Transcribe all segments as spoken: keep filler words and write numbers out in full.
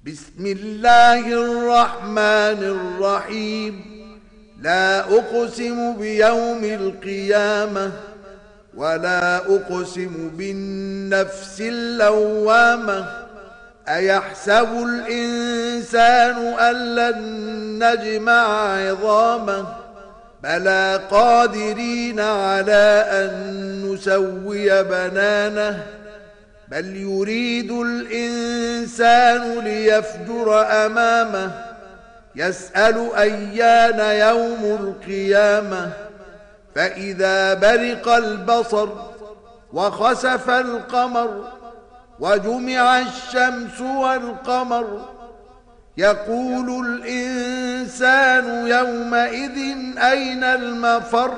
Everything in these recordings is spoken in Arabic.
بسم الله الرحمن الرحيم لا أقسم بيوم القيامة ولا أقسم بالنفس اللوامة أيحسب الإنسان أن لن نجمع عظامه بلى قادرين على أن نسوي بنانه بل يريد الإنسان ليفجر أمامه يسأل أيان يوم القيامة فإذا برق البصر وخسف القمر وجمع الشمس والقمر يقول الإنسان يومئذ أين المفر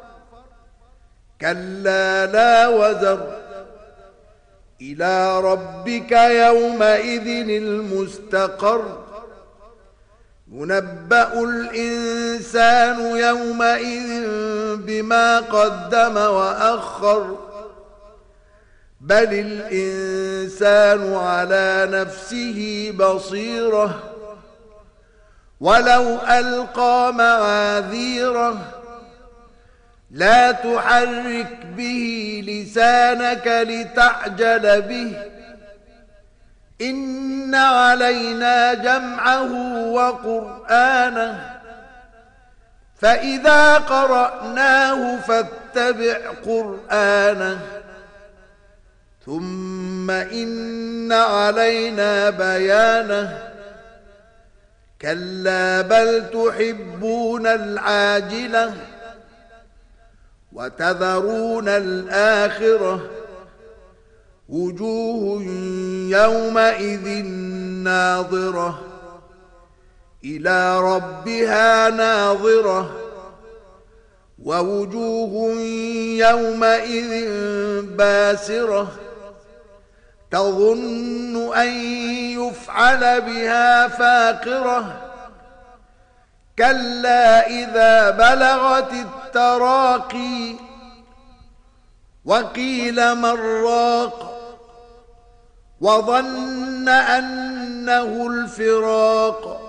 كلا لا وزر إلى ربك يومئذ المستقر ينبأ الإنسان يومئذ بما قدم وأخر بل الإنسان على نفسه بصيرة ولو ألقى معاذيره لا تحرك به لسانك لتعجل به إن علينا جمعه وقرآنه فإذا قرأناه فاتبع قرآنه ثم إن علينا بيانه كلا بل تحبون العاجلة وتذرون الآخرة وجوه يومئذ ناظرة إلى ربها ناظرة ووجوه يومئذ باسرة تظن أن يفعل بها فاقرة كلا إذا بلغت التراقي وقيل من راق وظن أنه الفراق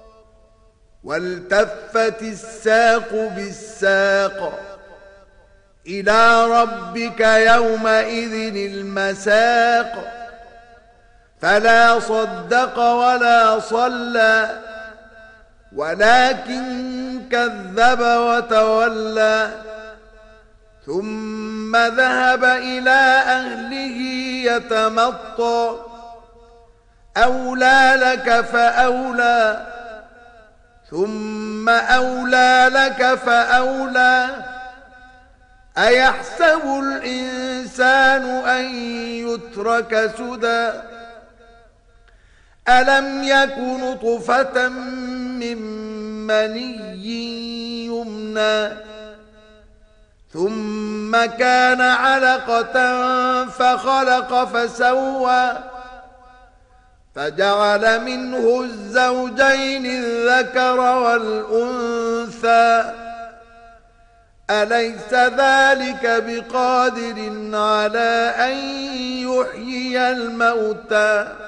والتفت الساق بالساق إلى ربك يومئذ المساق فلا صدق ولا صلى ولكن كذب وتولى ثم ذهب إلى أهله يتمطى أولى لك فأولى ثم أولى لك فأولى أيحسب الإنسان أن يترك سدى ألم يك نطفة من مني يمنى ثم كان علقة فخلق فسوى فجعل منه الزوجين الذكر والأنثى أليس ذلك بقادر على أن يحيي الموتى